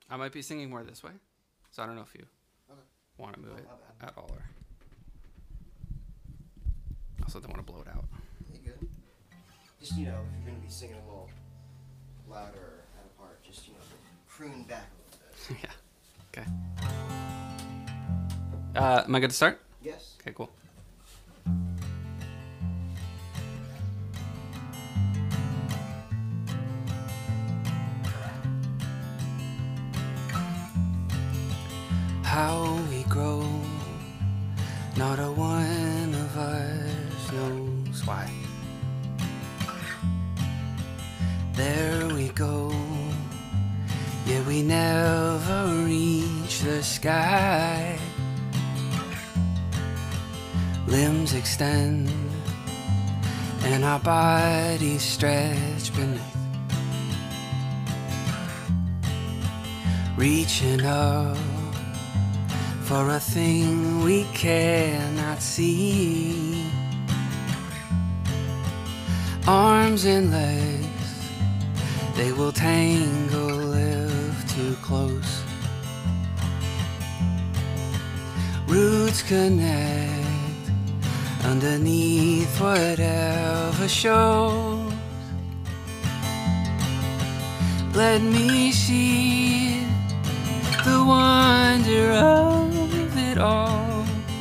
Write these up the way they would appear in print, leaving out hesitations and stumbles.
I might be singing more this way, so I don't know if you want to move it at all, or also don't want to blow it out. You good? Just if you're gonna be singing a little louder or out of part, just prune back a little bit. Yeah. Okay. Am I good to start? Yes. Okay, cool. How we grow, not a one of us knows why. There we go, yet we never reach the sky. Limbs extend, and our bodies stretch beneath. Reaching up for a thing we cannot see. Arms and legs, they will tangle if too close. Roots connect underneath whatever shows. Let me see the wonder of it all.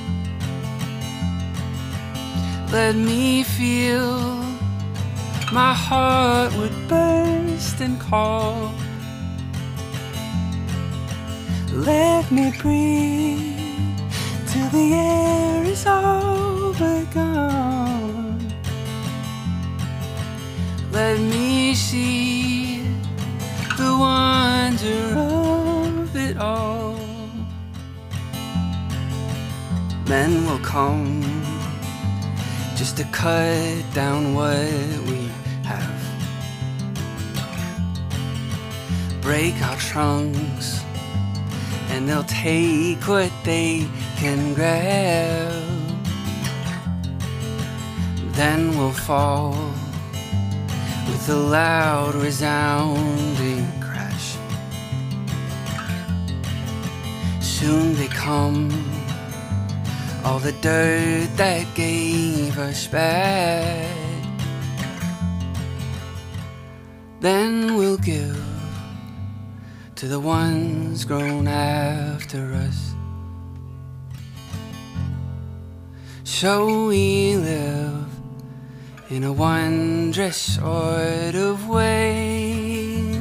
Let me feel my heart would burst and call. Let me breathe till the air is all but gone. Let me see the wonder of it all. Men will come just to cut down what we have, break our trunks, and they'll take what they can grab. Then we'll fall with a loud resounding crash. Soon become all the dirt that gave us back. Then we'll give to the ones grown after us. So we live in a wondrous sort of way.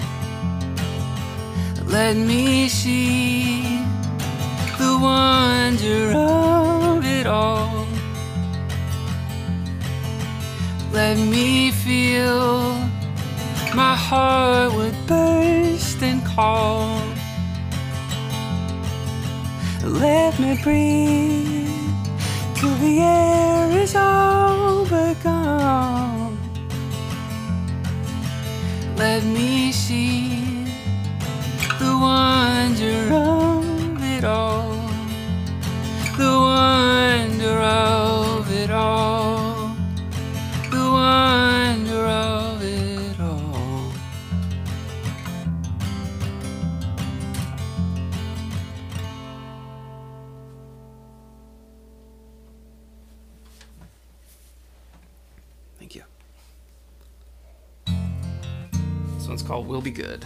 Let me see the wonder of it all. Let me feel my heart would burst and call. Let me breathe till the air is all but gone. Let me see the wonder of it all. The wonder of it all. The wonder of it all. Thank you. This one's called We'll Be Good.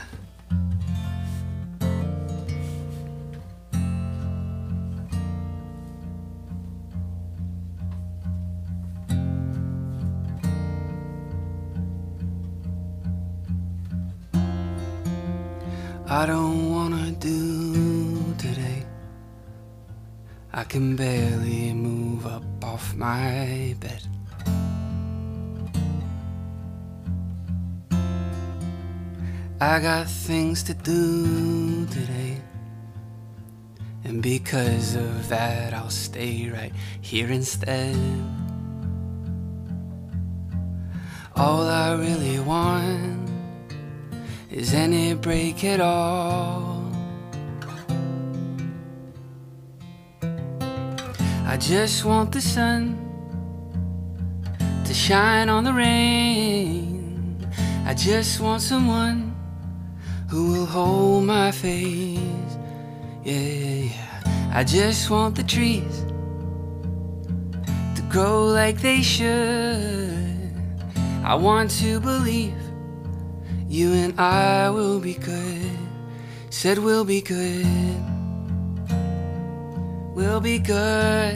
I don't wanna do today. I can barely move up off my bed. I got things to do today, and because of that I'll stay right here instead. All I really want is any break at all. I just want the sun to shine on the rain. I just want someone who will hold my face. Yeah, I just want the trees to grow like they should. I want to believe you and I will be good. Said we'll be good. We'll be good.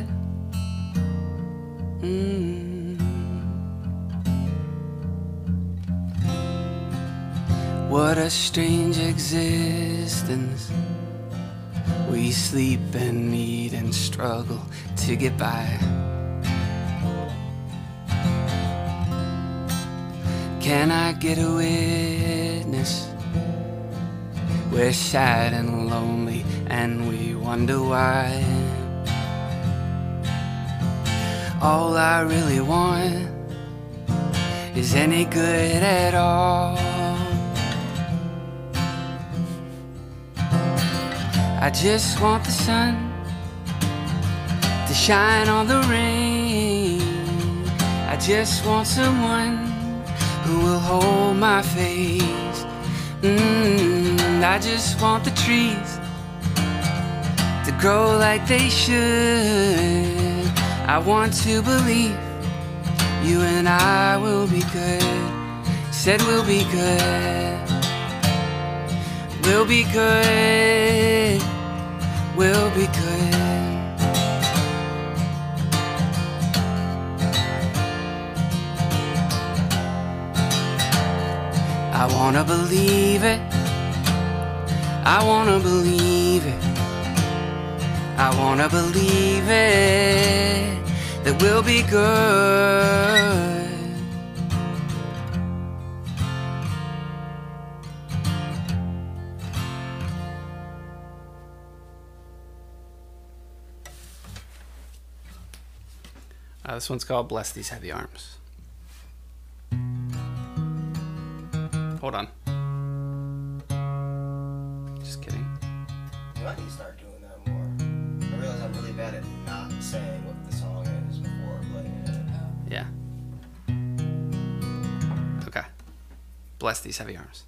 What a strange existence. We sleep and eat and struggle to get by. Can I get a witness? We're sad and lonely and we wonder why. All I really want is any good at all. I just want the sun to shine on the rain. I just want someone who will hold my face. I just want the trees to grow like they should. I want to believe you and I will be good. Said we'll be good. We'll be good. We'll be good. I wanna believe it. I wanna believe it. I wanna believe it, that we'll be good. This one's called Bless These Heavy Arms. Hold on. Just kidding. You might need to start doing that more. I realize I'm really bad at not saying what the song is before playing it. Yeah. Okay. Bless These Heavy Arms.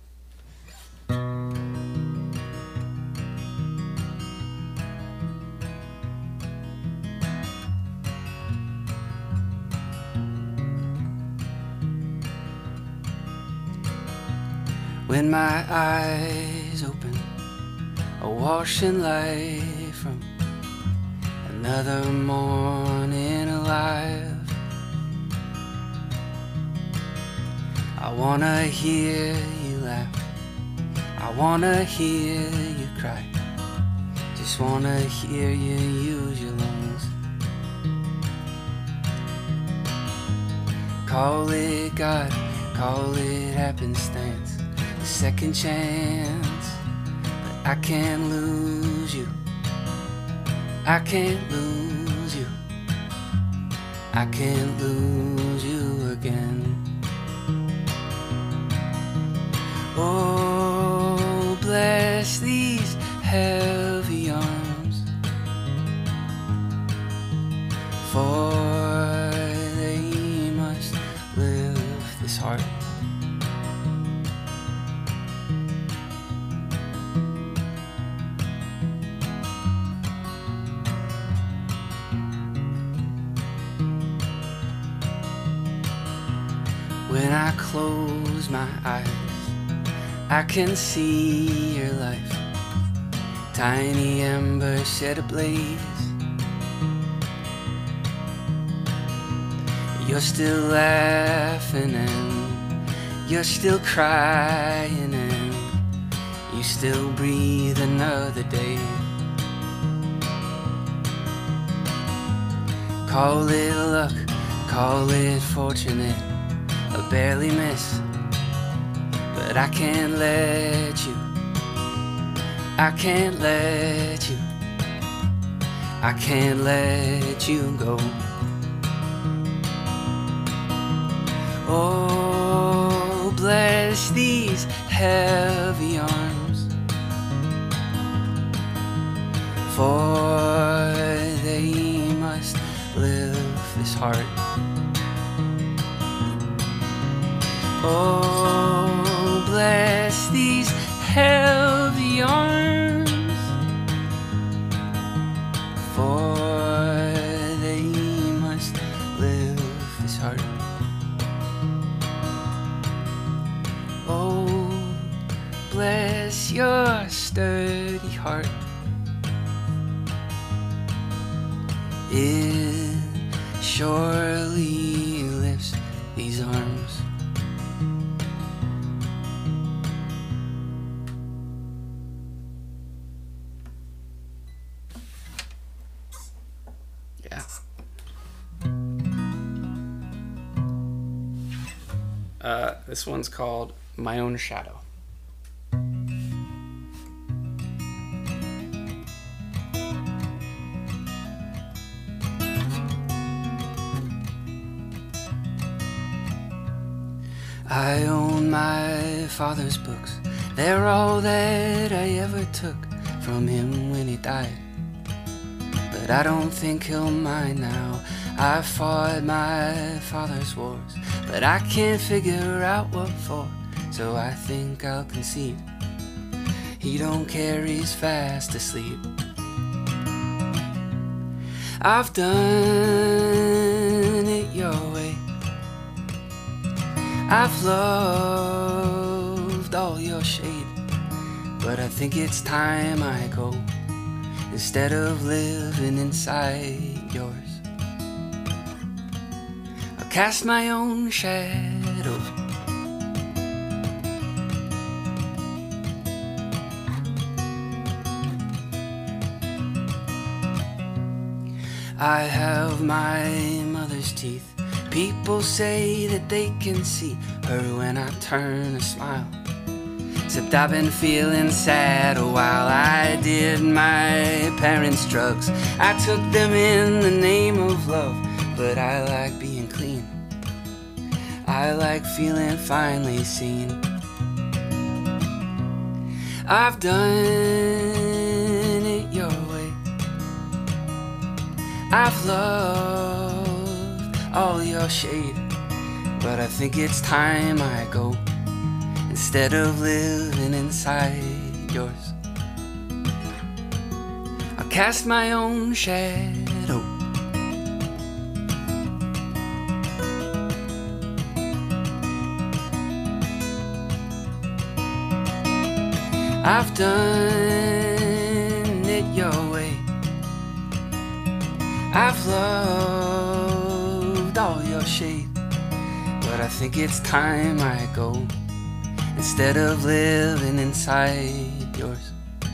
When my eyes open, awash in light from another morning alive, I wanna hear you laugh, I wanna hear you cry, just wanna hear you use your lungs. Call it God, call it happenstance, second chance, but I can't lose you. I can't lose you. I can't lose you again. Oh, bless these heavy arms, for they must lift this heart. When I close my eyes, I can see your life, tiny embers set ablaze. You're still laughing and you're still crying and you still breathe another day. Call it luck, call it fortunate, I barely miss, but I can't let you, I can't let you, I can't let you go. Oh, bless these heavy arms, for they must lift this heart. Oh, bless these heavy bless your sturdy heart. It surely lifts these arms. Yeah. This one's called My Own Shadow. I own my father's books. They're all that I ever took from him when he died. But I don't think he'll mind now. I fought my father's wars, but I can't figure out what for. So I think I'll concede. He don't care, he's fast asleep. I've done it your way. I've loved all your shade, but I think it's time I go, instead of living inside yours. I'll cast my own shadow. I have my mother's teeth. People say that they can see her when I turn a smile. Except I've been feeling sad a while. I did my parents' drugs. I took them in the name of love. But I like being clean. I like feeling finally seen. I've done it your way. I've loved all your shade, but I think it's time I go, instead of living inside yours. I'll cast my own shadow. I've done it your way. I've loved all your shade, but I think it's time I go, instead of living inside yours.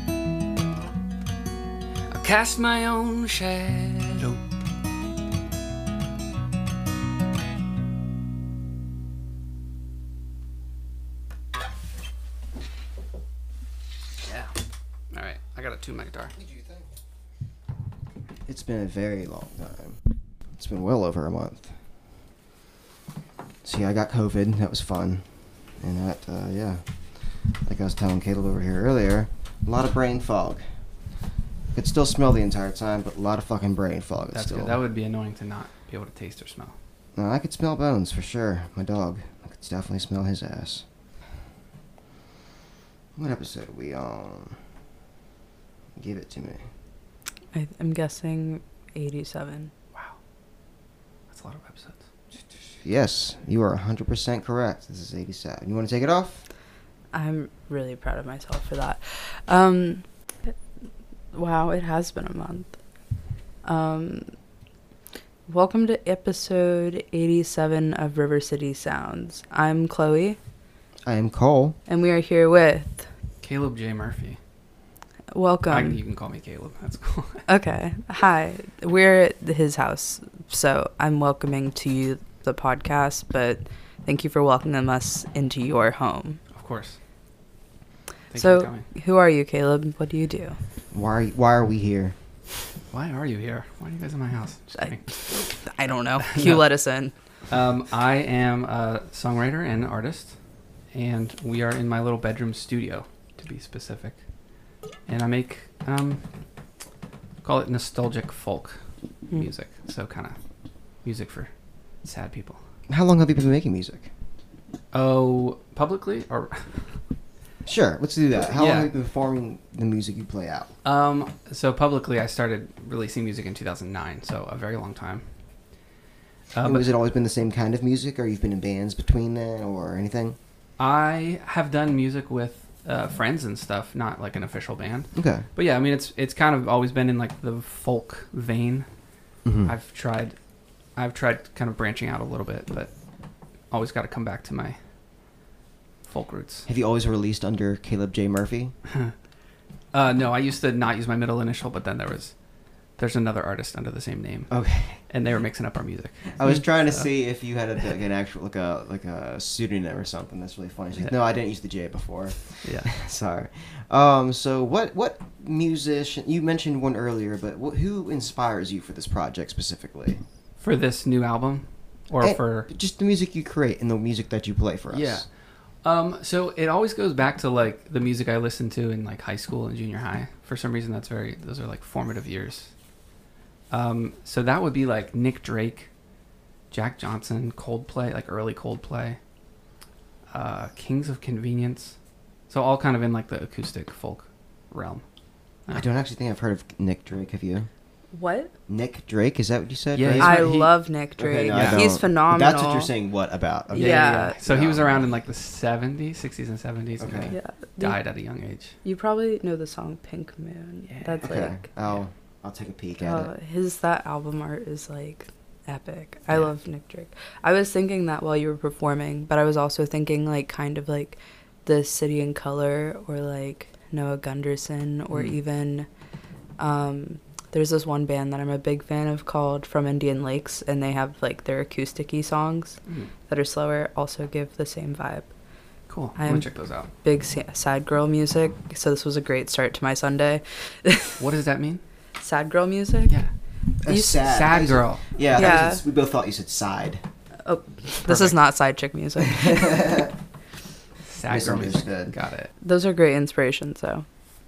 I'll cast my own shadow. Yeah. Alright, I got a 2-mic guitar. It's been a very long time. It's been well over a month. See, I got COVID. That was fun. And that, yeah. Like I was telling Caleb over here earlier, a lot of brain fog. I could still smell the entire time, but a lot of fucking brain fog. That's still. good. That would be annoying to not be able to taste or smell. No, I could smell Bones for sure. My dog. I could definitely smell his ass. What episode are we on? Give it to me. I'm guessing 87. Wow. That's a lot of episodes. Yes, you are 100% correct. This is 87. You want to take it off? I'm really proud of myself for that. Wow, it has been a month. Welcome to episode 87 of River City Sounds. I'm Chloe. I am Cole. And we are here with... Caleb J. Murphy. Welcome. You can call me Caleb. That's cool. Okay. Hi. We're at his house, so I'm welcoming to you the podcast, but thank you for welcoming us into your home. Of course. Thank you So, for coming. who are you, Caleb? What do you do? Why are we here? Why are you here? Why are you guys in my house? Just kidding. I don't know. You No. let us in. I am a songwriter and artist, and we are in my little bedroom studio, to be specific. And I make, call it nostalgic folk music. So kind of music for sad people. How long have you been making music? Oh, publicly? Or Sure, let's do that. How Yeah. long have you been performing the music you play out? So publicly, I started releasing music in 2009, so a very long time. And has it always been the same kind of music, or you've been in bands between then, or anything? I have done music with friends and stuff, not like an official band. Okay. But yeah, I mean, it's kind of always been in like the folk vein. Mhm. I've tried kind of branching out a little bit, but always got to come back to my folk roots. Have you always released under Caleb J. Murphy? No, I used to not use my middle initial, but then there's another artist under the same name, Okay. and they were mixing up our music. I was trying to see if you had like an actual like a pseudonym or something. That's really funny. She's like, Yeah. no, I didn't use the J before. Yeah. Sorry. So what musician? You mentioned one earlier, but who inspires you for this project specifically? For this new album, or for just the music you create and the music that you play for us. Yeah. So it always goes back to like the music I listened to in like high school and junior high. For some reason, those are like formative years. So that would be like Nick Drake, Jack Johnson, Coldplay, like early Coldplay, Kings of Convenience. So all kind of in like the acoustic folk realm. I don't actually think I've heard of Nick Drake. Have you? What? Nick Drake? Is that what you said? Yeah, right? he's I right, he- love Nick Drake. no, I He's don't. phenomenal. That's what you're saying. What about? Okay. Yeah. So he was Yeah. around in like the 60s and 70s, and Okay. then he Yeah. died at a young age. You probably know the song Pink Moon. Yeah. That's Okay. like I'll take a peek at it. that album art is like epic. I Yeah. love Nick Drake. I was thinking that while you were performing, but I was also thinking like kind of like the City in Color or like Noah Gunderson or even there's this one band that I'm a big fan of called From Indian Lakes, and they have like their acoustic-y songs that are slower, also give the same vibe. Cool. I'm I'm- gonna check those out. Big sad girl music, so this was a great start to my Sunday. What does that mean? Sad girl music? Yeah. That's sad. Sad girl. Yeah. Yeah. We both thought you said side. Oh, this is not side chick music. Sad girl music. Misunderstood. Got it. Those are great inspirations, though.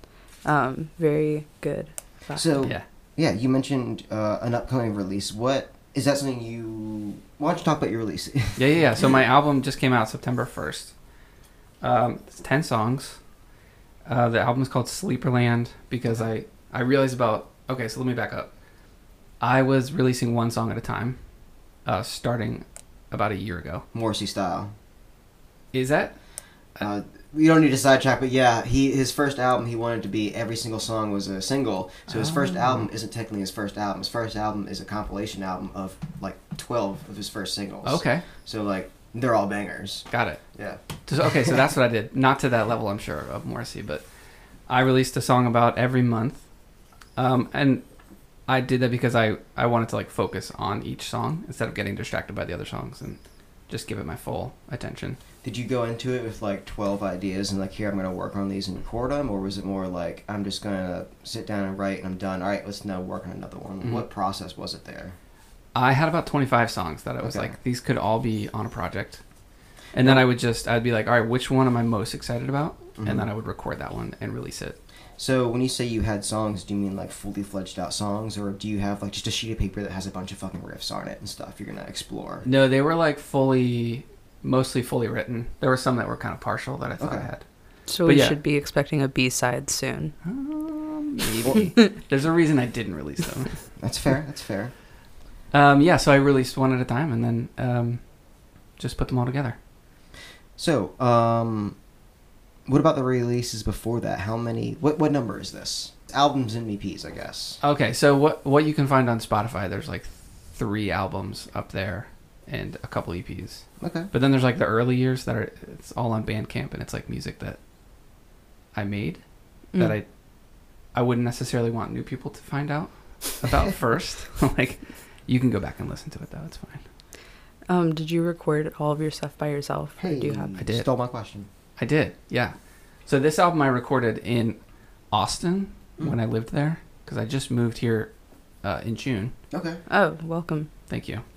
Very good. vibe. So Yeah. you mentioned an upcoming release. What is that? Something you? Why don't you talk about your release? Yeah. So my album just came out September 1st. It's 10 songs. The album is called Sleeperland because I realized about... Okay, so let me back up. I was releasing one song at a time, starting about a year ago. Morrissey style. Is that... We don't need to sidetrack, but yeah, his first album, he wanted to be every single song was a single. So his first album isn't technically his first album. His first album is a compilation album of like 12 of his first singles. Okay, So like they're all bangers. got it. Yeah. Okay, so that's what I did. Not to that level, I'm sure, of Morrissey, but I released a song about every month. And I did that because I wanted to like focus on each song instead of getting distracted by the other songs and just give it my full attention. Did you go into it with like 12 ideas and like, here, I'm going to work on these and record them? Or was it more like, I'm just going to sit down and write and I'm done. All right, let's now work on another one. Mhm. What process was it there? I had about 25 songs that I was Okay. like, these could all be on a project. And then I'd be like, all right, which one am I most excited about? Mhm. And then I would record that one and release it. So when you say you had songs, do you mean like fully fledged out songs? Or do you have like just a sheet of paper that has a bunch of fucking riffs on it and stuff you're going to explore? No, they were like mostly fully written. There were some that were kind of partial that I thought I Okay. had. So But we yeah. should be expecting a B-side soon. Maybe. There's a reason I didn't release them. That's fair. That's fair. Yeah, so I released one at a time and then just put them all together. So, what about the releases before that? How many? What number is this? Albums and EPs, I guess. Okay, so what you can find on Spotify, there's like 3 albums up there and a couple EPs. Okay. But then there's like the early years that are it's all on Bandcamp and it's like music that I made that I wouldn't necessarily want new people to find out about first. Like you can go back and listen to it though, it's fine. Did you record all of your stuff by yourself? Or do you have? I did. Stole my question. I did, yeah. So this album I recorded in Austin when I lived there because I just moved here in June. Okay. Oh, welcome. Thank you.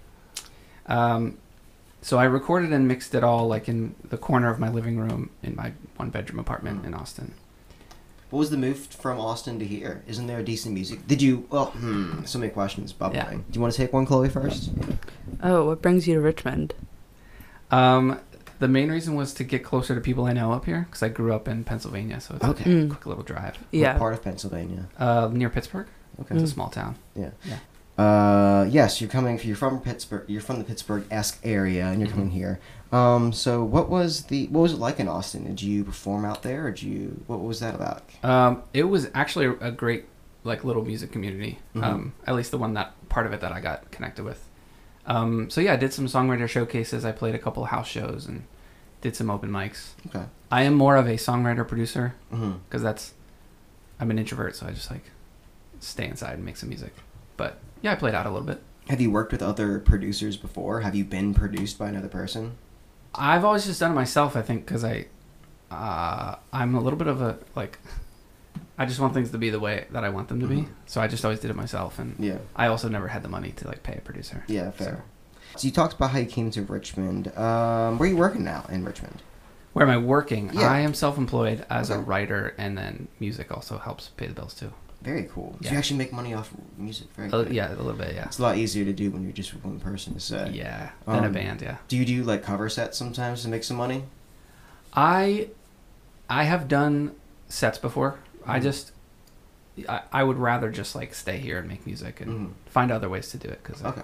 So I recorded and mixed it all like in the corner of my living room in my 1-bedroom apartment in Austin. What was the move from Austin to here? Isn't there decent music? Did you? Well, so many questions bubbling. Yeah. Do you want to take one, Chloe, first? Oh, what brings you to Richmond? The main reason was to get closer to people I know up here because I grew up in Pennsylvania, so it's Okay. a quick little drive. Yeah. What part of Pennsylvania? Near Pittsburgh. Okay. It's a small town. Yeah. Yeah. Yes, you're from Pittsburgh. You're from the Pittsburgh-esque area, and you're coming here. So what was it like in Austin? Did you perform out there, or what was that about? It was actually a great like little music community. At least the one that part of it that I got connected with. So yeah, I did some songwriter showcases. I played a couple of house shows and did some open mics. Okay. I am more of a songwriter producer because I'm an introvert, so I just like stay inside and make some music. But yeah, I played out a little bit. Have you worked with other producers before? Have you been produced by another person? I've always just done it myself, I think, because I'm a little bit of a, like, I just want things to be the way that I want them to be. So I just always did it myself. And Yeah. I also never had the money to, like, pay a producer. Yeah, fair. So you talked about how you came to Richmond. Where are you working now in Richmond? Where am I working? Yeah. I am self-employed as a Okay. writer, and then music also helps pay the bills, too. Very cool. So Yeah. you actually make money off music. Very good. Yeah, a little bit, yeah. It's a lot easier to do when you're just with one person to say. Yeah, than a band, yeah. Do you do like cover sets sometimes to make some money? I have done sets before. I would rather just like stay here and make music and find other ways to do it. Okay.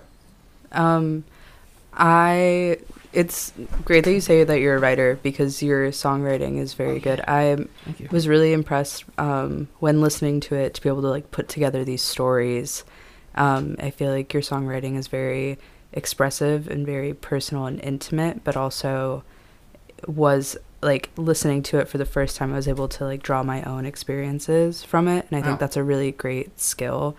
It's great that you say that you're a writer because your songwriting is very good. I Thank you. was really impressed when listening to it to be able to like put together these stories. I feel like your songwriting is very expressive and very personal and intimate, but also was like listening to it for the first time, I was able to like draw my own experiences from it, and I think that's a really great skill.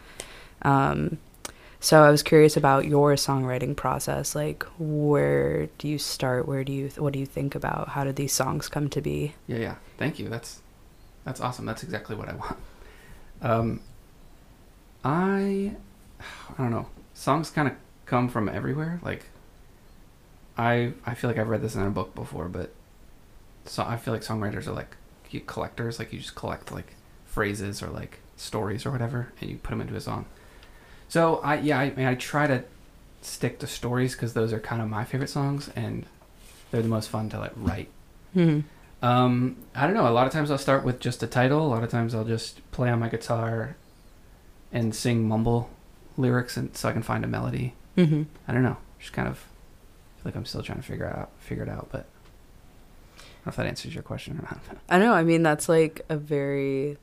So I was curious about your songwriting process. Like, where do you start? What do you think about? How did these songs come to be? Yeah. Thank you. That's awesome. That's exactly what I want. I don't know. Songs kind of come from everywhere. Like, I feel like I've read this in a book before, but so I feel like songwriters are like collectors. Like, you just collect like phrases or like stories or whatever, and you put them into a song. So I try to stick to stories because those are kind of my favorite songs, and they're the most fun to like write. I don't know. A lot of times I'll start with just a title. A lot of times I'll just play on my guitar and sing mumble lyrics, and so I can find a melody. I don't know. Just kind of feel like I'm still trying to figure it out. But I don't know if that answers your question or not. I know. I mean, that's like a very.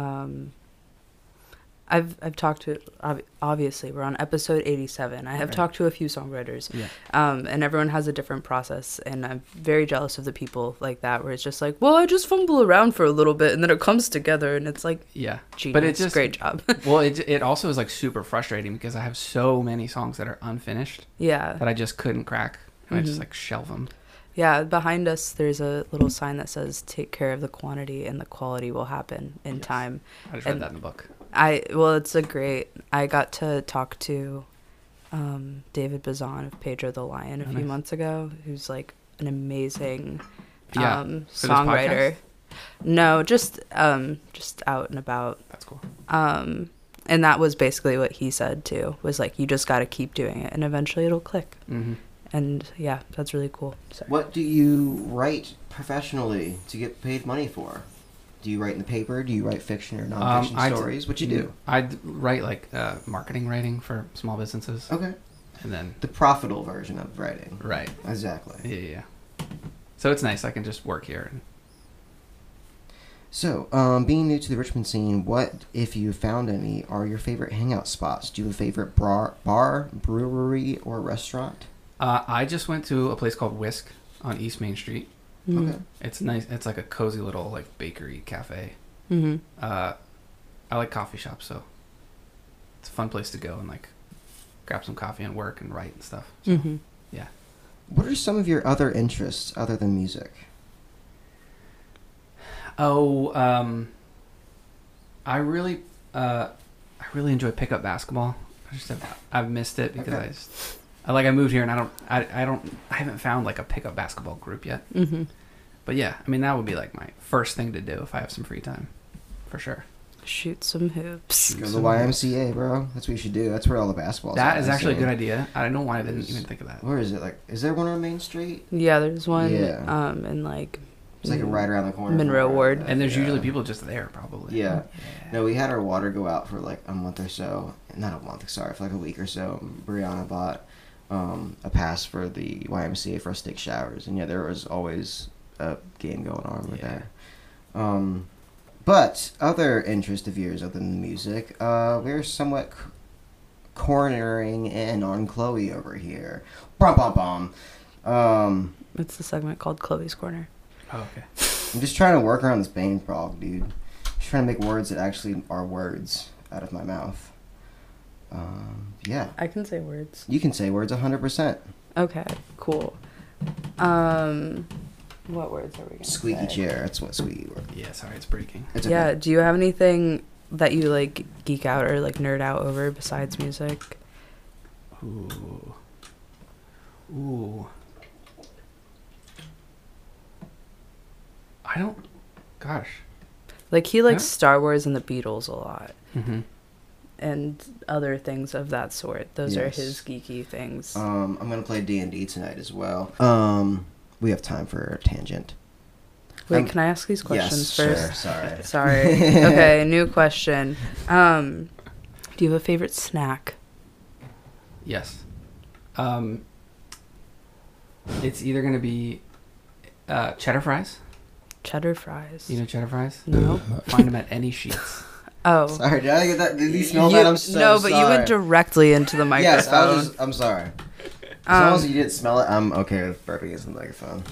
I've talked to, obviously we're on episode 87. I have talked to a few songwriters, and everyone has a different process, and I'm very jealous of the people like that where it's just like, well, I just fumble around for a little bit and then it comes together, and it's like, genius, but it's just great job. Well, it also is like super frustrating because I have so many songs that are unfinished that I just couldn't crack, and I just like shelve them. Yeah, behind us there's a little sign that says take care of the quantity and the quality will happen in time. I just read that in the book. I got to talk to David Bazan of Pedro the Lion a few months ago, who's like an amazing songwriter. No, just out and about. That's cool. And that was basically what he said too, was like, you just got to keep doing it and eventually it'll click. And yeah, that's really cool. Sorry. What do you write professionally to get paid money for? Do you write in the paper? Do you write fiction or nonfiction stories? What you do? I write like marketing writing for small businesses. Okay. And then the profitable version of writing. Right. Exactly. Yeah. So it's nice. I can just work here. So, being new to the Richmond scene, what, if you found any, are your favorite hangout spots? Do you have a favorite bar, brewery, or restaurant? I just went to a place called Whisk on East Main Street. Okay. It's nice. It's like a cozy little like bakery cafe. I like coffee shops, so it's a fun place to go and like grab some coffee and work and write and stuff. So, yeah. What are some of your other interests other than music? I really enjoy pickup basketball. I've missed it because I moved here and I haven't found like a pickup basketball group yet. But yeah, I mean that would be like my first thing to do if I have some free time, for sure. Shoot some hoops. Go to the YMCA, bro. That's what you should do. That's where all the basketball's That is actually a good idea. I don't know why I didn't even think of that. Where is it? Like, is there one on Main Street? Yeah, there's one. In like. It's like right around the corner. Monroe Ward. And there's usually people just there, probably. Yeah. No, we had our water go out for like a month or so, not a month, sorry, for like a week or so, Brianna bought a pass for the YMCA for us to take showers, and yeah, there was always a game going on with that. But other interest of yours other than music, we're somewhat cornering in on Chloe over here. Bum bum bum. It's the segment called Chloe's Corner. Oh, okay. I'm just trying to work around this Bane problem, dude. Just trying to make words that actually are words out of my mouth. Yeah. I can say words. You can say words 100%. Okay, cool. What words are we gonna Squeaky say? chair. That's what squeaky word. Yeah, sorry, it's breaking. It's Yeah, okay. do you have anything that you like geek out or like nerd out over besides music? Ooh. Ooh. I don't. Gosh. Like he likes Yeah. Star Wars and the Beatles a lot Mm-hmm. and other things of that sort. Those are Yes. his geeky things. I'm gonna play D&D tonight as well. We have time for a tangent. Wait, can I ask these questions yes, first? Sure, sorry. Sorry. Okay, new question. Do you have a favorite snack? Yes. It's either gonna be cheddar fries. Cheddar fries. You know cheddar fries? No. Find them at any Sheets. Oh. Sorry, did I get that? Did you smell that? I'm so no, sorry. but you went directly into the microphone. Yes, I'm sorry. As long as you didn't smell it, I'm okay with burping into the microphone.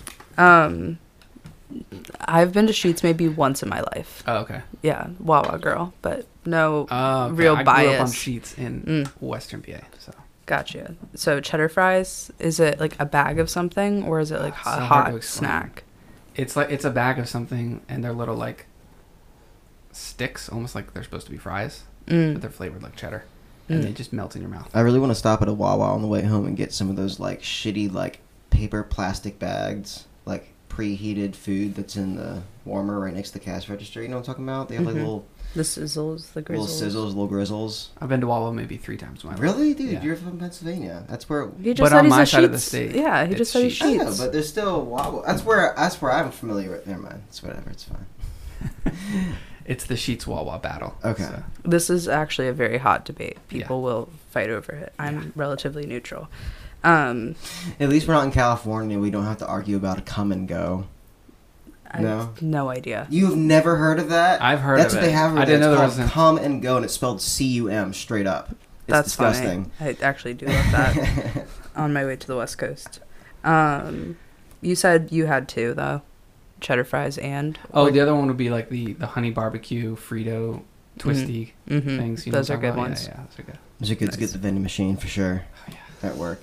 I've been to Sheetz maybe once in my life. Oh, okay. Yeah, Wawa girl, but no Okay. real I bias. grew up on Sheets in Western PA, so. Gotcha. So cheddar fries, is it like a bag of something or is it like So a hard to hot explain. snack? It's a bag of something, and they're little like sticks, almost like they're supposed to be fries, but they're flavored like cheddar, and they just melt in your mouth. I really want to stop at a Wawa on the way home and get some of those like shitty like paper plastic bags, like preheated food that's in the warmer right next to the cash register. You know what I'm talking about? They have like little The sizzles, the little grizzles. sizzles, little grizzles. I've been to Wawa maybe 3 times in my life. Really, dude? Yeah. You're from Pennsylvania. That's where. He just But said on he's my a side of the Sheetz. state, Yeah, he just said it's he's I know, Sheetz. but there's still Wawa. That's where I'm familiar with. Never mind. It's whatever. It's fine. It's the Sheets Wawa battle. Okay. so. This is actually a very hot debate. People will fight over it. I'm relatively neutral. At least we're not in California. We don't have to argue about a come and go. I No. have no idea. You've never heard of that? I've heard That's of what it. they have over I there. didn't know It's there called was a- come and go, and it's spelled C-U-M straight up. It's That's disgusting. funny. I actually do love that. On my way to the West Coast. You said you had 2 though, cheddar fries and. Oh, or- the other one would be like the honey barbecue Frito twisty Mhm. things. You know Those what are I'm good talking about? ones. Yeah, those are good. Those are good to get Nice. the vending machine for sure. Oh, yeah. At work.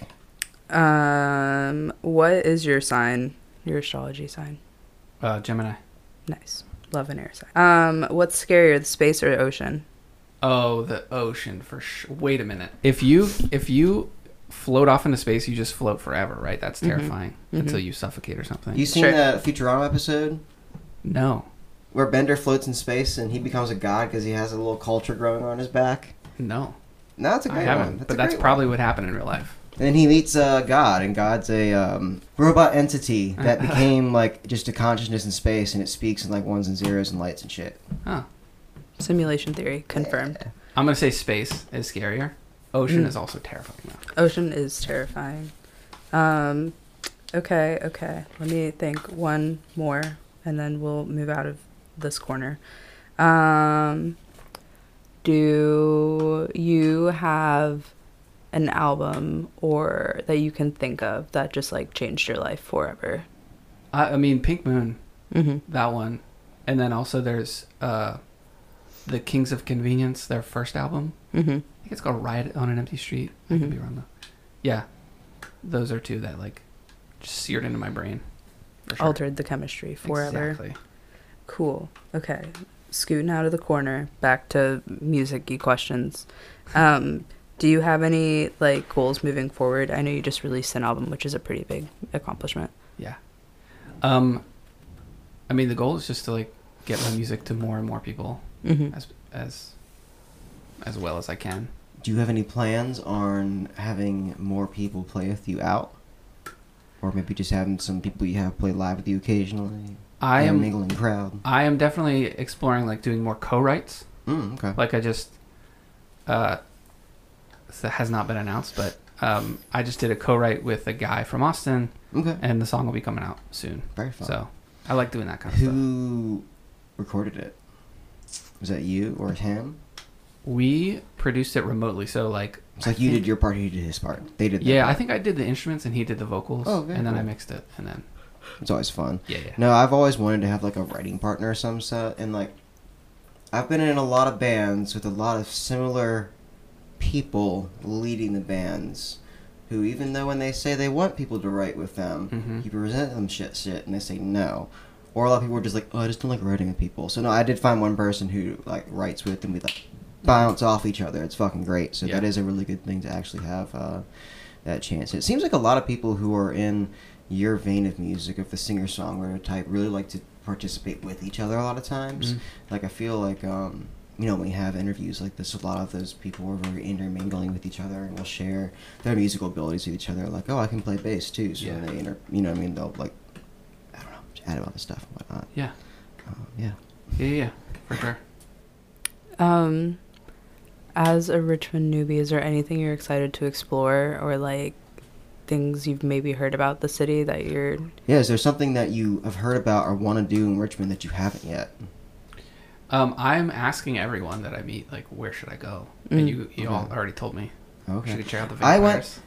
What is your sign? Your astrology sign? Gemini. Nice. Love an air sign. What's scarier, the space or the ocean? Oh, the ocean for sure. Wait a minute. If you float off into space, you just float forever, right? That's terrifying until you suffocate or something. You seen Sure. that Futurama episode No, where Bender floats in space and he becomes a god because he has a little culture growing on his back? no, No, that's a I great haven't. one. But a that's great probably one. what happened in real life. Then he meets God, and God's a robot entity that became like just a consciousness in space, and it speaks in like ones and zeros and lights and shit. Huh. Simulation theory confirmed. Yeah. I'm gonna say space is scarier. Ocean is also terrifying though. Ocean is terrifying. Okay. Let me think one more, and then we'll move out of this corner. Do you have an album or that you can think of that just like changed your life forever? I mean, Pink Moon, Mm-hmm. that one, and then also there's the Kings of Convenience, their first album. Mm-hmm. I think it's called Ride on an Empty Street. I could be wrong though. Yeah, those are 2 that like just seared into my brain. For sure. Altered the chemistry forever. Exactly. Cool. Okay. Scooting out of the corner, back to music-y questions. Do you have any like goals moving forward? I know you just released an album, which is a pretty big accomplishment. Yeah. I mean, the goal is just to like get my music to more and more people Mm-hmm. as well as I can. Do you have any plans on having more people play with you out, or maybe just having some people you have play live with you occasionally? I am mingling crowd. I am definitely exploring like doing more co-writes. Okay. Like I just that has not been announced, but I just did a co-write with a guy from Austin, Okay. and the song will be coming out soon. Very fun. So I like doing that kind of stuff. Who recorded it? Was that you or him? We produced it remotely, so like It's like you did your part, he did his part. They did. Yeah, their I part. think I did the instruments and he did the vocals, Oh, very and then I cool. mixed it, and then It's always fun. yeah. No, I've always wanted to have like a writing partner of some set, and like I've been in a lot of bands with a lot of similar people leading the bands, who even though when they say they want people to write with them, Mhm. you present them shit, and they say no. Or a lot of people are just like, oh, I just don't like writing with people. So no, I did find one person who like writes with, and we like bounce off each other. It's fucking great. So Yeah. that is a really good thing to actually have that chance. It seems like a lot of people who are in your vein of music, of the singer-songwriter type, really like to participate with each other a lot of times. Mhm. Like I feel like when we have interviews like this, a lot of those people are very intermingling with each other and will share their musical abilities with each other. Like, oh, I can play bass too, so Yeah. they what I mean, they'll like, I don't know, chat about the stuff and whatnot. Yeah. Yeah. Yeah, for sure. As a Richmond newbie, is there anything you're excited to explore, or like things you've maybe heard about the city that you're... Yeah, is there something that you have heard about or want to do in Richmond that you haven't yet? I'm asking everyone that I meet, like, where should I go? And Mm. you all already told me. Okay. Should check out the I vampires.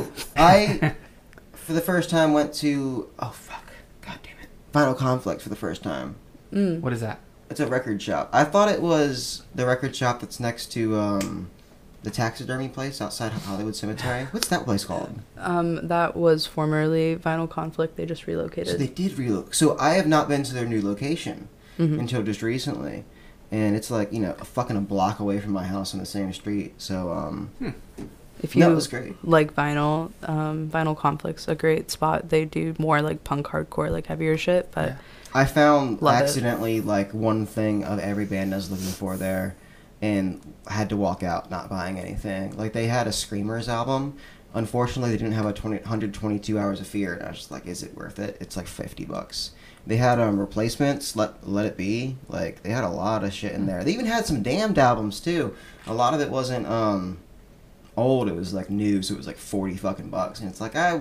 I, for the first time, went to, oh fuck, god damn it, Final Conflict for the first time. What is that? It's a record shop. I thought it was the record shop that's next to the taxidermy place outside Hollywood Cemetery. What's that place called? That was formerly Vinyl Conflict. They just relocated. So they did relocate. So I have not been to their new location Mhm. until just recently. And it's like, a block away from my house on the same street. So, If you no, it was great. like vinyl, Vinyl Conflict's a great spot. They do more like punk hardcore, like heavier shit, but Yeah. I found Love it. accidentally like one thing of every band I was looking for there, and I had to walk out not buying anything. Like they had a Screamers album. Unfortunately, they didn't have 122 Hours of Fear, and I was just like, is it worth it? It's like $50. They had Replacements, Let It Be. Like they had a lot of shit in there. They even had some Damned albums too. A lot of it wasn't old. It was like new, so it was like $40 and it's like I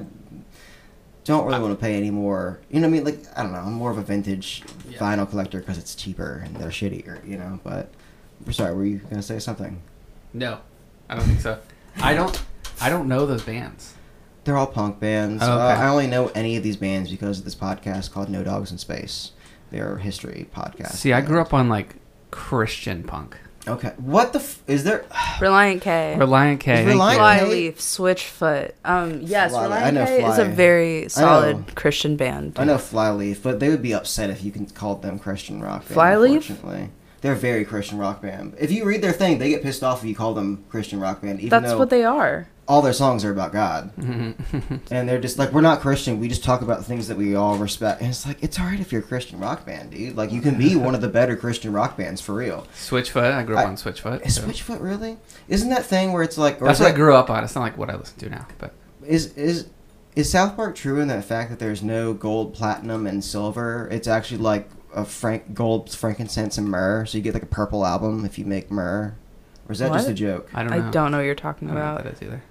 don't really want to pay any more. You know what I mean? Like, I don't know. I'm more of a vintage Yeah. vinyl collector because it's cheaper and they're shittier, But, sorry, were you going to say something? No, I don't think so. I don't know those bands. They're all punk bands. Oh, okay. I only know any of these bands because of this podcast called No Dogs in Space. They're a history podcast. See, I grew up on like Christian punk. Okay. What the is there? Reliant K. Reliant K. Is thank Reliant you. K- Flyleaf, Switchfoot. Yes, Flyleaf. I Reliant know K is a Fly. very know. solid Christian band. I know Flyleaf, but they would be upset if you called them Christian rock band. Flyleaf? Unfortunately. They're a very Christian rock band. If you read their thing, they get pissed off if you call them Christian rock band, even That's though what they are. all their songs are about God. And they're just like, we're not Christian. We just talk about things that we all respect. And it's like, it's alright if you're a Christian rock band, dude. Like, you can be one of the better Christian rock bands, for real. Switchfoot. I grew up on Switchfoot. Is so- Switchfoot really? Isn't that thing where it's like... Or That's is what I that- grew up on. It's not like what I listen to now, but Is South Park true in that fact that there's no gold, platinum, and silver? It's actually like a gold, frankincense, and myrrh. So you get like a purple album if you make myrrh. Or is that just What? a joke? I don't know. I don't know what you're talking I don't know about. what that is either.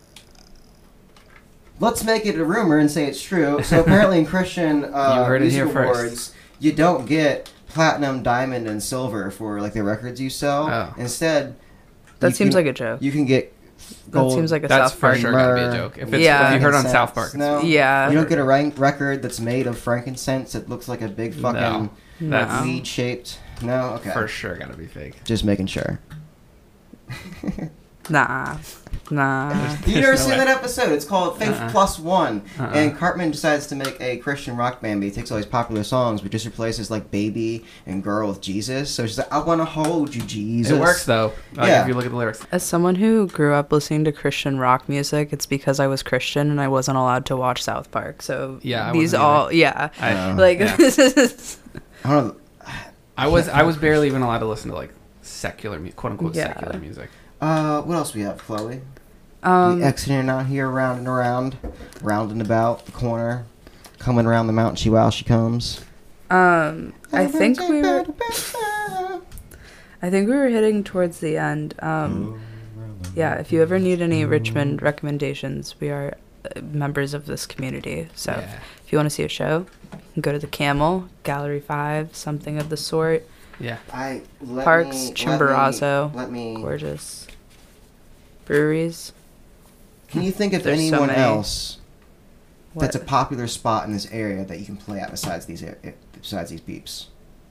Let's make it a rumor and say it's true. So apparently in Christian heard it music here first. awards, you don't get platinum, diamond, and silver for like the records you sell. Oh. Instead, That seems like a joke. you can get That gold. seems like a That's South for Park. sure gotta be a myrrh, joke. If it's Yeah. if you heard on frankincense. South Park, it's, No. Yeah. You don't get a record that's made of frankincense. It looks like a big fucking No. That's No. weed shaped. No, okay. for sure gotta be fake. Just making sure. Nah. You never no seen way. that episode? It's called Faith Plus One. Uh-uh. And Cartman decides to make a Christian rock band, but he takes all these popular songs, but just replaces like Baby and Girl with Jesus. So she's like, I want to hold you, Jesus. It works though. Like, Yeah. if you look at the lyrics. As someone who grew up listening to Christian rock music, it's because I was Christian and I wasn't allowed to watch South Park. So Yeah, I these wasn't all, yeah. No. Like, Yeah. this is, I don't know. I was barely even allowed to listen to like secular, quote unquote Yeah. secular music. What else we have, Chloe? We exiting out here, round and around, rounding about the corner, coming around the mountain. She while she comes. I think we were hitting towards the end. Yeah, if you ever need any Richmond recommendations, we are members of this community. So Yeah. if you want to see a show, you can go to the Camel, Gallery 5, something of the sort. Yeah. Parks, Chimborazo, Let me. gorgeous. Breweries. Can you think of There's so anyone many. else that's a What? popular spot in this area that you can play at besides these beeps?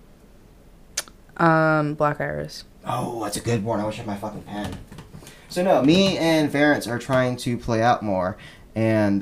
Black Iris. Oh, that's a good one. I wish I had my fucking pen. So no, me and Varence are trying to play out more, and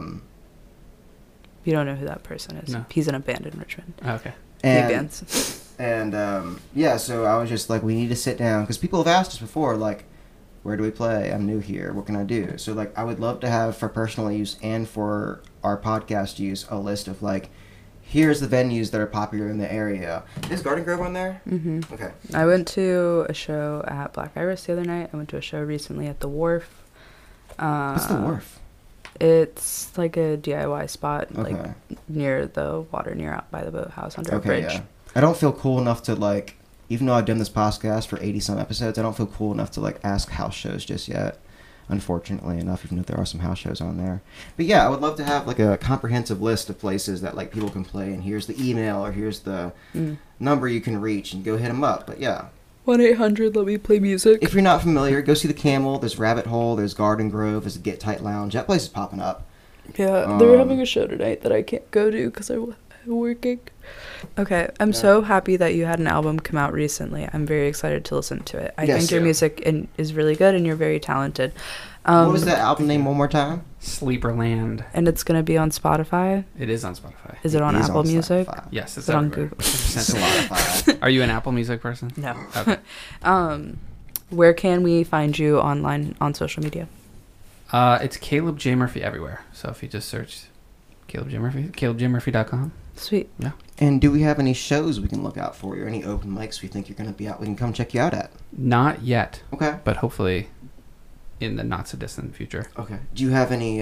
You don't know who that person is. No. He's in a band in Richmond. Okay. He and bands. and yeah. So I was just like, we need to sit down because people have asked us before, like, where do we play? I'm new here. What can I do? So like, I would love to have for personal use and for our podcast use a list of like, here's the venues that are popular in the area. Is Garden Grove on there? hmm Okay. I went to a show at Black Iris the other night. I went to a show recently at the Wharf. What's the Wharf? It's like a DIY spot, Okay. like near the water, near out by the boathouse under a Okay, bridge. yeah. I don't feel cool enough to like, even though I've done this podcast for 80 some episodes, I don't feel cool enough to like ask house shows just yet. Unfortunately enough, even though there are some house shows on there. But yeah, I would love to have like a comprehensive list of places that like people can play, and here's the email or here's the number you can reach, and go hit them up. But yeah, 1-800 let me play music. if you're not familiar, go see the Camel. There's Rabbit Hole. There's Garden Grove. There's the Get Tight Lounge. That place is popping up. Yeah, they're having a show tonight that I can't go to because I'm working. Okay, I'm so happy that you had an album come out recently. I'm very excited to listen to it. I Yes, think your yeah. music is really good and you're very talented. What was that album name one more time? Sleeperland. And it's going to be on Spotify. It is on Spotify. Is it on It is Apple Music? Spotify. Yes, it's Is it on everywhere. Google? 100% Spotify. Are you an Apple Music person? No. Okay. Where can we find you online on social media? It's Caleb J. Murphy everywhere. So if you just search Caleb J. Murphy, calebjmurphy.com. Sweet. Yeah. And do we have any shows we can look out for you? Any open mics we think you're going to be out? We can come check you out at. Not yet, Okay. but hopefully in the not so distant future. Okay. Do you have any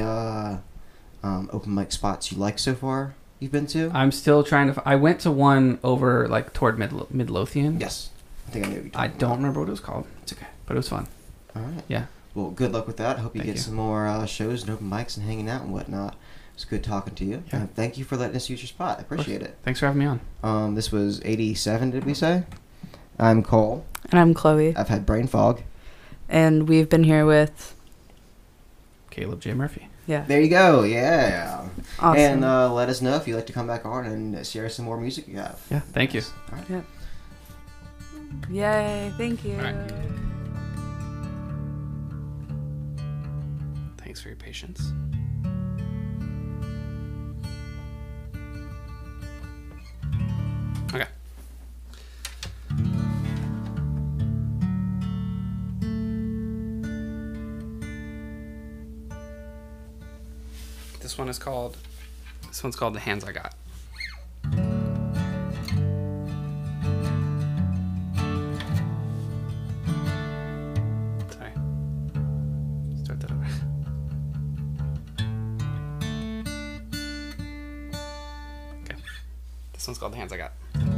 open mic spots you like so far? You've been to? I'm still trying to. I went to one over like toward Midlothian. Yes. I think I knew what you're I talking don't about. remember what it was called, It's okay. but it was fun. All right. Yeah. Well, good luck with that. Hope you Thank get you. some more shows and open mics and hanging out and whatnot. It's good talking to you. Yeah. And thank you for letting us use your spot. I appreciate it. Thanks for having me on. This was 87, did we say? I'm Cole. And I'm Chloe. I've had brain fog. And we've been here with... Caleb J. Murphy. Yeah. There you go. Yeah. Awesome. And let us know if you'd like to come back on and share some more music you have. Yeah. Thank you. All right. Yeah. Yay. Thank you. All right. Thanks for your patience. Okay. This one's called The Hands I Got. Sorry. Start that over. Okay. This one's called The Hands I Got.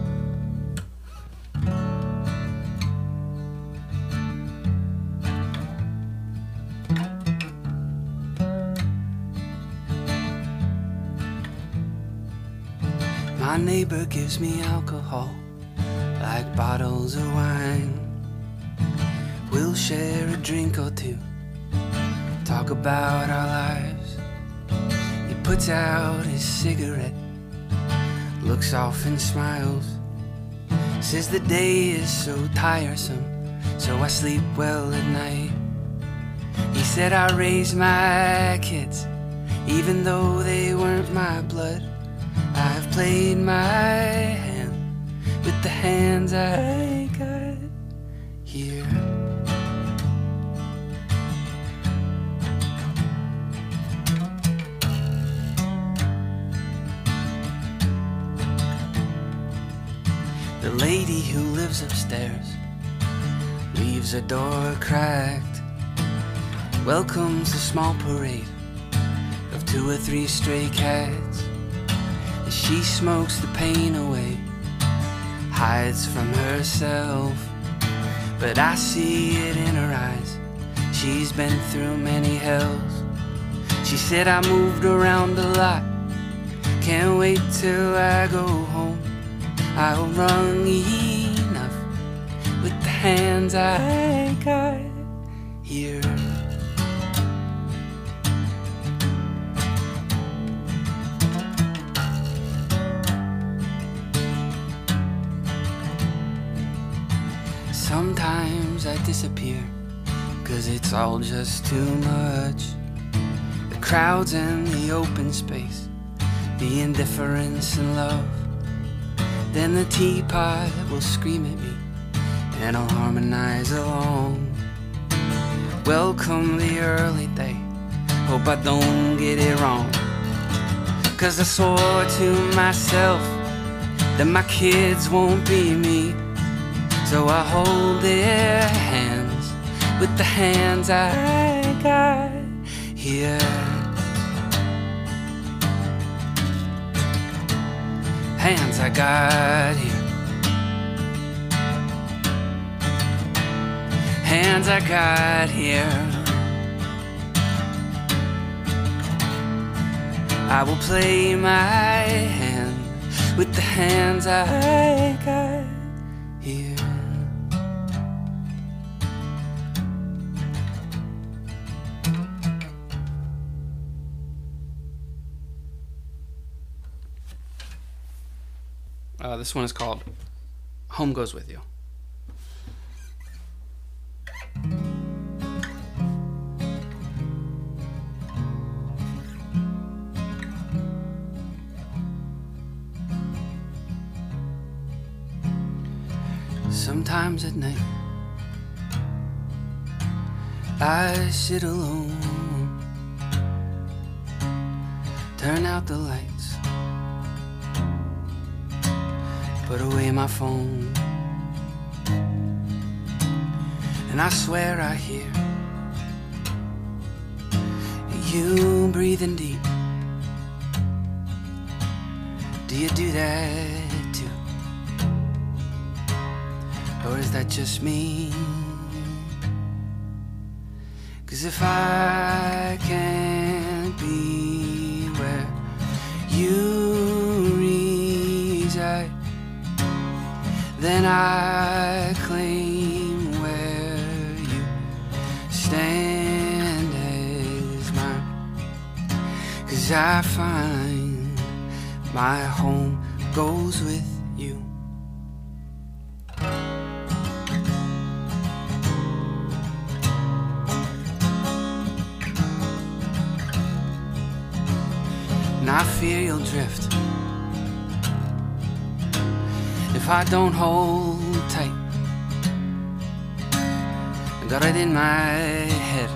My neighbor gives me alcohol like bottles of wine. We'll share a drink or two, talk about our lives. He puts out his cigarette, looks off and smiles. Says the day is so tiresome, so I sleep well at night. He said I raised my kids, even though they weren't my blood. I've played my hand with the hands I got here. The lady who lives upstairs leaves her door cracked, welcomes a small parade of 2 or 3 stray cats. As she smokes the pain away, hides from herself, but I see it in her eyes. She's been through many hells. She said I moved around a lot. Can't wait till I go home. I'll run enough with the hands I got here. Sometimes I disappear, 'cause it's all just too much. The crowds and the open space, the indifference and love. Then the teapot will scream at me, and I'll harmonize along. Welcome the early day, hope I don't get it wrong. 'Cause I swore to myself that my kids won't be me. So I hold their hands with the hands I got here. Hands I got here. Hands I got here. I will play my hand with the hands I got here. This one is called Home Goes With You. Sometimes at night I sit alone, turn out the lights, put away my phone, and I swear I hear you breathing deep. Do you do that too? Or is that just me? 'Cause if I can't be where you reside, then I claim where you stand as mine. 'Cause I find my home goes with you. And I fear you'll drift if I don't hold tight. I got it in my head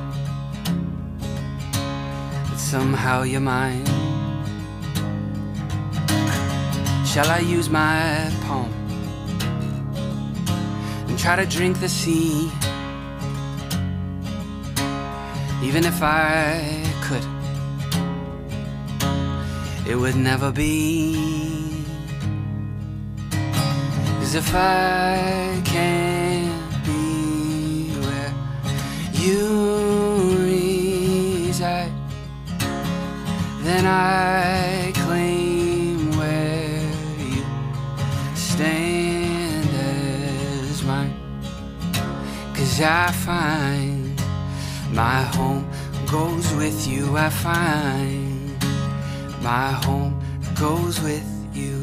that somehow you're mine. Shall I use my palm and try to drink the sea? Even if I could, it would never be. 'Cause if I can't be where you reside, then I claim where you stand as mine. 'Cause I find my home goes with you. I find my home goes with you.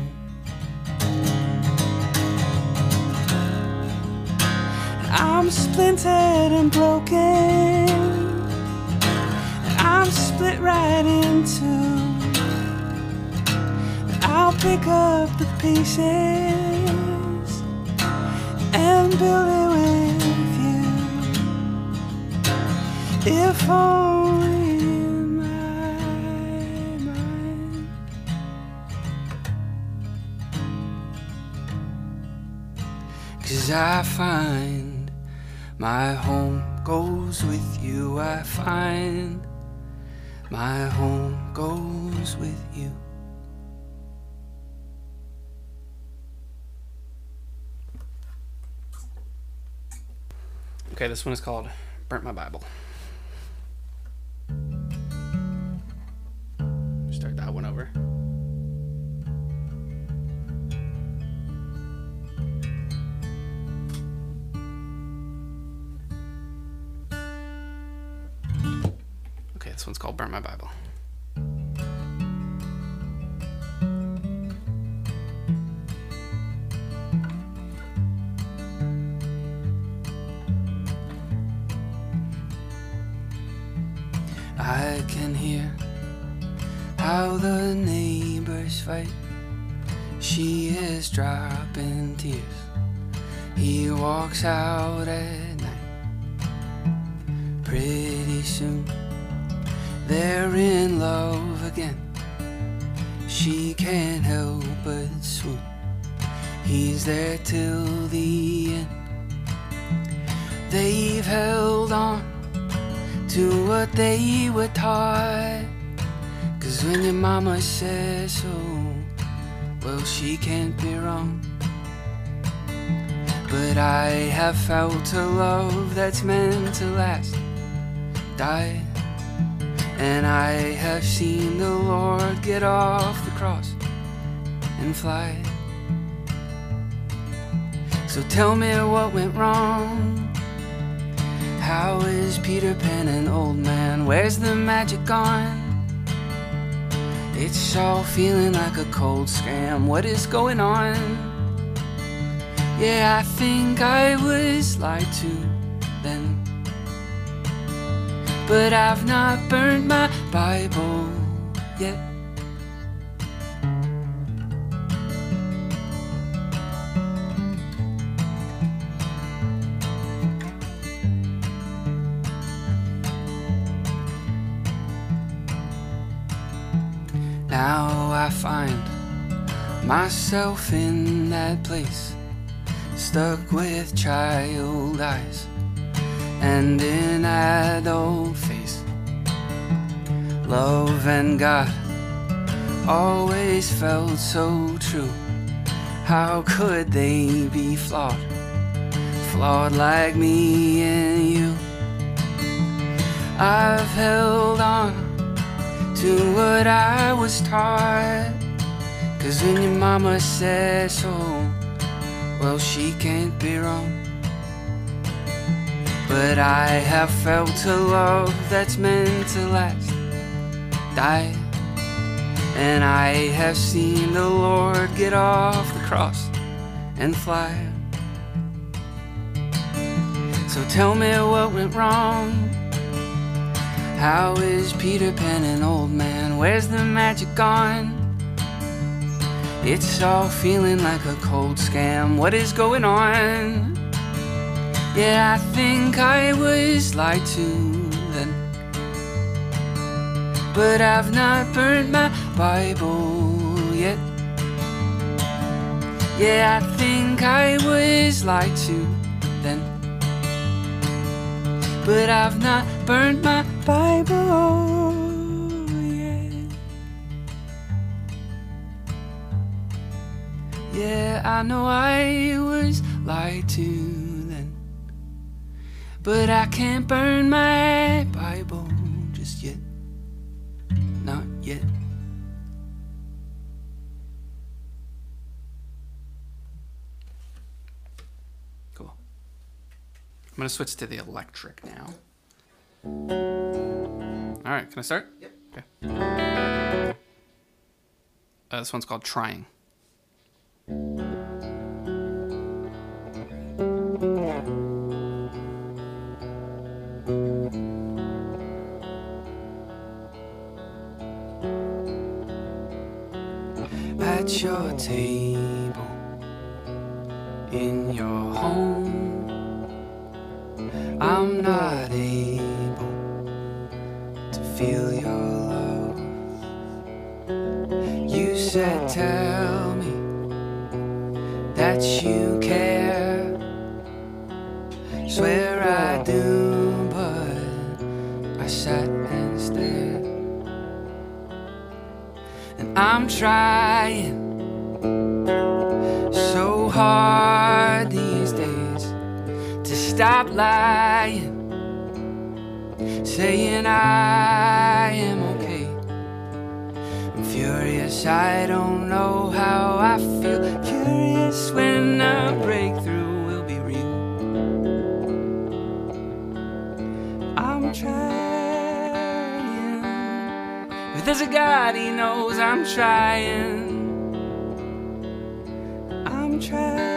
I'm splintered and broken, and I'm split right in two. I'll pick up the pieces and build it with you. If only in my mind. 'Cause I find my home goes with you. I find my home goes with you. Okay, this one is called Burnt my Bible. Start that one over. Okay, this one's called Burnt My Bible. I can hear how the neighbors fight. She is dropping tears. He walks out at night. Pretty soon they're in love again. She can't help but swoon. He's there till the end. They've held on to what they were taught. 'Cause when your mama says so, well, she can't be wrong. But I have felt a love that's meant to last, die. And I have seen the Lord get off the cross and fly. So tell me what went wrong. How is Peter Pan an old man? Where's the magic gone? It's all feeling like a cold scam. What is going on? Yeah, I think I was lied to then. But I've not burned my Bible yet. Now I find myself in that place, stuck with child eyes and an adult face. Love and God always felt so true. How could they be flawed? Flawed like me and you. I've held on to what I was taught. 'Cause when your mama says so, well, she can't be wrong. But I have felt a love that's meant to last, die. And I have seen the Lord get off the cross and fly. So tell me what went wrong. How is Peter Pan an old man? Where's the magic gone? It's all feeling like a cold scam. What is going on? Yeah, I think I was lied to then. But I've not burned my Bible yet. Yeah, I think I was lied to then. But I've not burned my Bible yet. Yeah, I know I was lied to then. But I can't burn my Bible just yet. Not yet. Cool. I'm gonna switch to the electric now. Alright, can I start? Yep. Okay. This one's called Trying. At your table, in your home, I'm not able to feel your love. You said, tell me that you care. Swear I do, but I sat and stared. And I'm trying so hard these days to stop lying saying I am okay. I'm furious, I don't know how I feel. Curious when a breakthrough will be real. I'm trying. If there's a God, he knows I'm trying. I'm trying.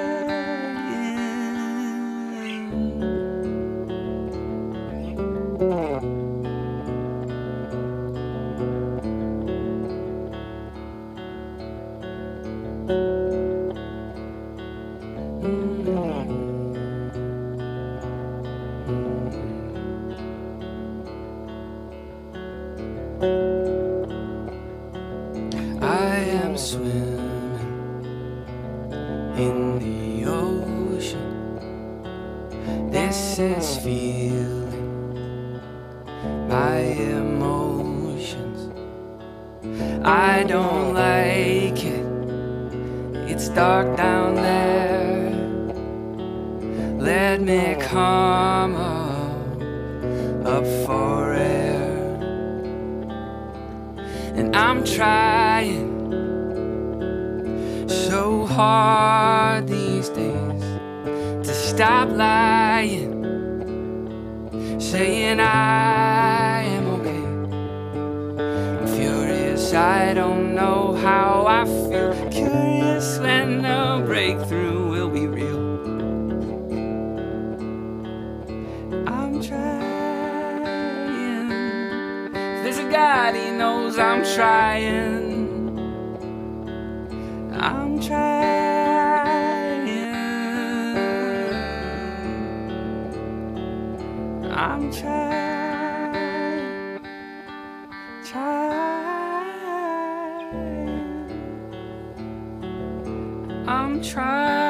I am swimming in the ocean. This is feeling my emotions. I don't like it. It's dark down there. Let me come up for air. And I'm trying so hard these days to stop lying, saying I am okay. I'm furious, I don't know how I feel. Curious when a breakthrough will be real. I'm trying. If there's a God, he knows I'm trying. I'm trying. I'm trying. Trying. I'm trying.